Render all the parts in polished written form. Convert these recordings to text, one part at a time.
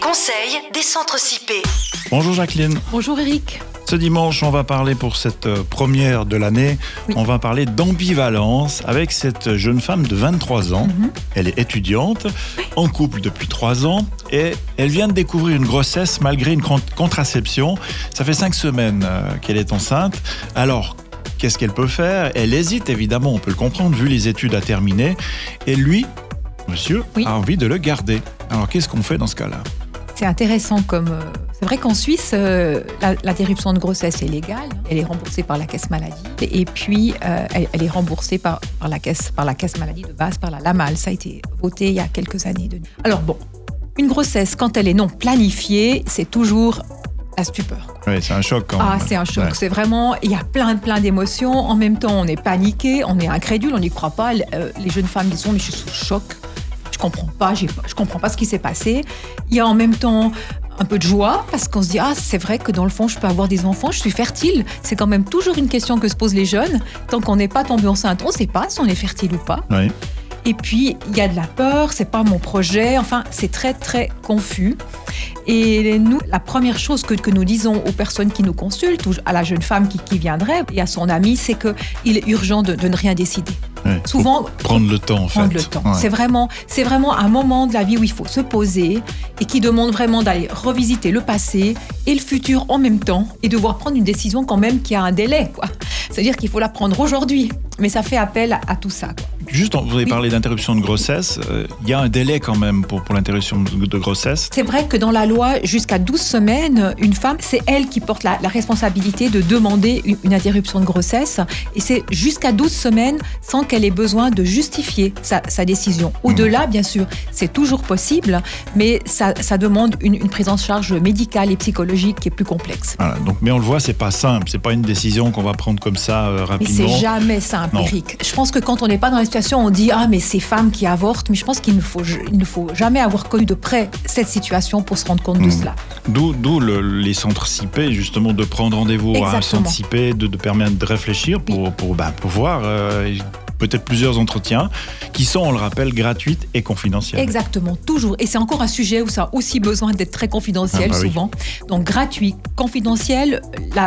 conseils des centres CIP. Bonjour Jacqueline. Bonjour Eric. Ce dimanche, on va parler pour cette première de l'année, on va parler d'ambivalence avec cette jeune femme de 23 ans. Elle est étudiante, en couple depuis 3 ans et elle vient de découvrir une grossesse malgré une contraception. Ça fait 5 semaines qu'elle est enceinte. Alors, qu'est-ce qu'elle peut faire ? Elle hésite évidemment, on peut le comprendre vu les études à terminer. Et lui, monsieur, a envie de le garder. Alors, qu'est-ce qu'on fait dans ce cas-là ? C'est intéressant comme... C'est vrai qu'en Suisse, l'interruption de grossesse est légale. Elle est remboursée par la caisse maladie. Et puis, elle est remboursée par la caisse maladie de base, par la LAMAL. Ça a été voté il y a quelques années. Alors bon, une grossesse, quand elle est non planifiée, c'est toujours la stupeur. Oui, c'est un choc quand même. Ah, c'est un choc. Ouais. C'est vraiment... Il y a plein d'émotions. En même temps, on est paniqué, on est incrédule, on n'y croit pas. Les jeunes femmes disent « mais je suis sous choc. Je comprends pas ce qui s'est passé. » Il y a en même temps un peu de joie, parce qu'on se dit « Ah, c'est vrai que dans le fond, je peux avoir des enfants, je suis fertile. » C'est quand même toujours une question que se posent les jeunes. Tant qu'on n'est pas tombé enceinte, on ne sait pas si on est fertile ou pas. Oui. Et puis, il y a de la peur, c'est pas mon projet. Enfin, c'est très, très confus. Et nous, la première chose que nous disons aux personnes qui nous consultent, ou à la jeune femme qui viendrait, et à son ami, c'est qu'il est urgent de ne rien décider. Oui, souvent prendre le temps en fait. Prendre le temps. Ouais. C'est vraiment un moment de la vie où il faut se poser et qui demande vraiment d'aller revisiter le passé et le futur en même temps et devoir prendre une décision quand même qui a un délai, quoi. C'est-à-dire qu'il faut la prendre aujourd'hui, mais ça fait appel à tout ça, quoi. Juste, vous avez parlé d'interruption de grossesse. Il y a un délai quand même pour l'interruption de grossesse. C'est vrai que dans la loi, jusqu'à 12 semaines, une femme, c'est elle qui porte la responsabilité de demander une interruption de grossesse. Et c'est jusqu'à 12 semaines sans qu'elle ait besoin de justifier sa décision. Au-delà, bien sûr, c'est toujours possible, mais ça demande une prise en charge médicale et psychologique qui est plus complexe. Voilà, donc, mais on le voit, c'est pas simple. C'est pas une décision qu'on va prendre comme ça rapidement. Mais c'est jamais simple, Eric. Je pense que quand on n'est pas dans la situation, on dit « Ah, mais ces femmes qui avortent », mais je pense qu'il ne faut jamais avoir connu de près cette situation pour se rendre compte de cela. D'où les centres CIP, justement, de prendre rendez-vous à un centre CIP, de permettre de réfléchir pour voir peut-être plusieurs entretiens qui sont, on le rappelle, gratuits et confidentiels. Exactement, toujours. Et c'est encore un sujet où ça a aussi besoin d'être très confidentiel souvent. Donc gratuit, confidentiel,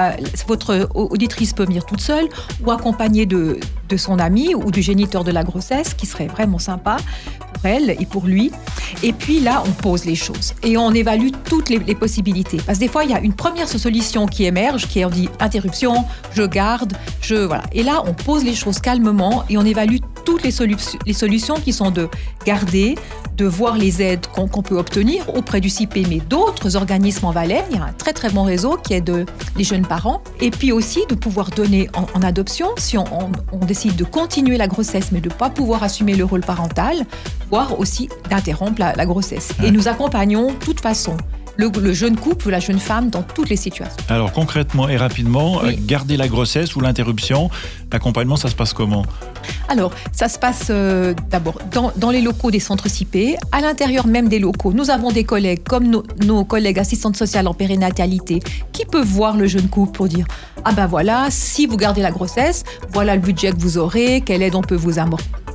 votre auditrice peut venir toute seule ou accompagnée de son ami ou du géniteur de la grossesse, qui serait vraiment sympa pour elle et pour lui. Et puis là, on pose les choses et on évalue toutes les possibilités. Parce que des fois, il y a une première solution qui émerge, qui est on dit interruption, je garde, voilà. Et là, on pose les choses calmement et on évalue toutes les solutions qui sont de garder, de voir les aides qu'on peut obtenir auprès du CIP, mais d'autres organismes en Valais. Il y a un très très bon réseau qui aide les jeunes parents. Et puis aussi de pouvoir donner en adoption, si on décide de continuer la grossesse, mais de ne pas pouvoir assumer le rôle parental, voire aussi d'interrompre la grossesse. Et nous accompagnons de toute façon le jeune couple ou la jeune femme dans toutes les situations. Alors concrètement et rapidement, garder la grossesse ou l'interruption, l'accompagnement, ça se passe comment ? Alors, ça se passe d'abord dans les locaux des centres CIP, à l'intérieur même des locaux. Nous avons des collègues, comme nos collègues assistantes sociales en périnatalité, qui peuvent voir le jeune couple pour dire « Ah ben voilà, si vous gardez la grossesse, voilà le budget que vous aurez, quelle aide on peut vous apporter. »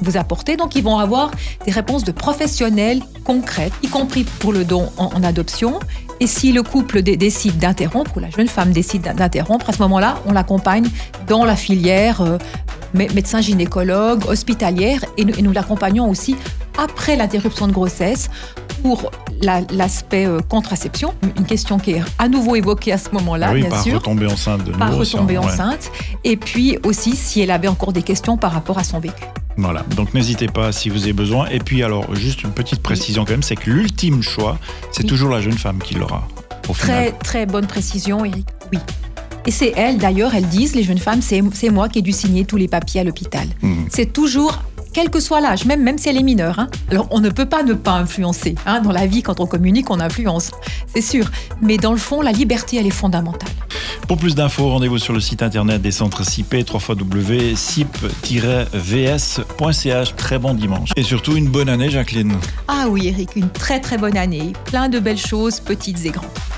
Donc, ils vont avoir des réponses de professionnels concrètes, y compris pour le don en adoption. Et si le couple décide d'interrompre, ou la jeune femme décide d'interrompre, à ce moment-là, on l'accompagne dans la filière médecin gynécologue, hospitalière, et nous l'accompagnons aussi après l'interruption de grossesse pour l'aspect contraception, une question qui est à nouveau évoquée à ce moment-là, bien sûr. Pas retomber enceinte de nouveau. Pas retomber enceinte. Et puis aussi, si elle avait encore des questions par rapport à son vécu. Voilà, donc n'hésitez pas si vous avez besoin. Et puis alors, juste une petite précision quand même, c'est que l'ultime choix, c'est toujours la jeune femme qui l'aura, au final. Très bonne précision, Eric. Oui. Et c'est elles, d'ailleurs, elles disent, les jeunes femmes, c'est moi qui ai dû signer tous les papiers à l'hôpital. C'est toujours, quel que soit l'âge, même si elle est mineure. Alors, on ne peut pas ne pas influencer. Dans la vie, quand on communique, on influence, c'est sûr. Mais dans le fond, la liberté, elle est fondamentale. Pour plus d'infos, rendez-vous sur le site internet des centres CIP, www.cip-vs.ch. Très bon dimanche. Et surtout, une bonne année, Jacqueline. Ah oui, Eric, une très très bonne année. Plein de belles choses, petites et grandes.